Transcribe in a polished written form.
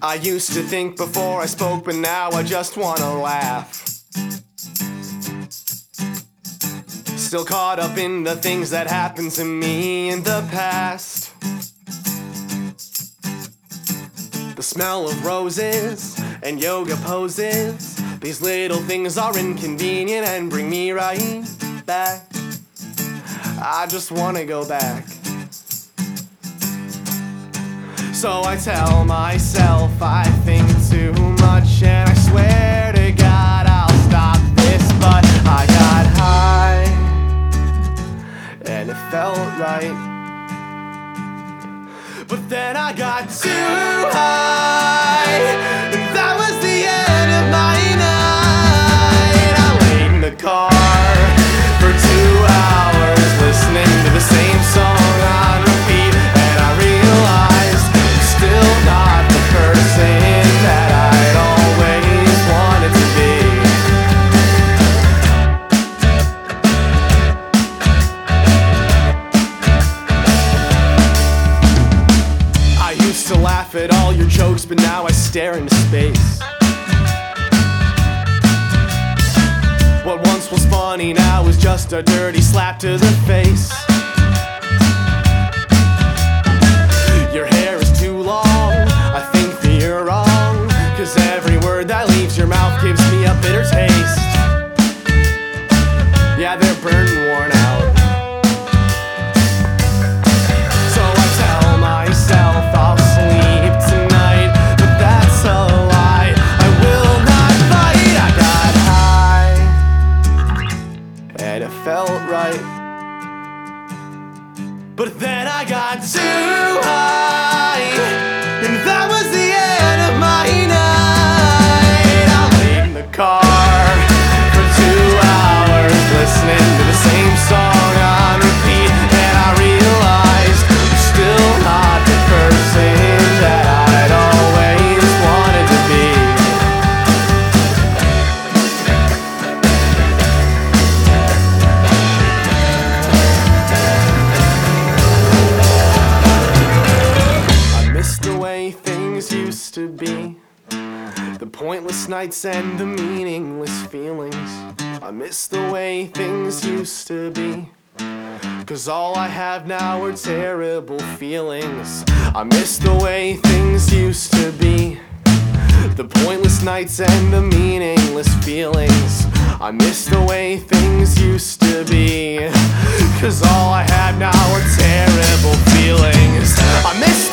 I used to think before I spoke, but now I just wanna laugh. Still caught up in the things that happened to me in the past. The smell of roses and yoga poses, these little things are inconvenient and bring me right back. I just wanna go back. So I tell myself I think too much, and I swear to God I'll stop this. But I got high and it felt right, but then I got too high, and that was the end of my night. I laid in the car for 2 hours listening to the same song on repeat, and I realized I'm still not the person that I'd always wanted to be. I used to laugh at all your jokes, but now I stare into space. What once was funny now is just a dirty slap to the face. Your hair is too long, I think that you're wrong, 'cause every word that leaves your mouth gives me a bitter taste. Yeah, they're burned and worn out. So I tell myself I'll sleep tonight, but that's a lie. I will not fight. I got high and it felt right, but then I got too high, and that was the end of my night. I laid in the car for 2 hours listening to the same song on repeat, and I realized I'm still not the person that I'd always wanted to be. I miss the way things used to be, the pointless nights and the meaningless feelings. I miss the way things used to be, 'cause all I have now are terrible feelings. I miss the way things used to be, the pointless nights and the meaningless feelings. I miss the way things used to be, 'cause all I have now are terrible feelings. I miss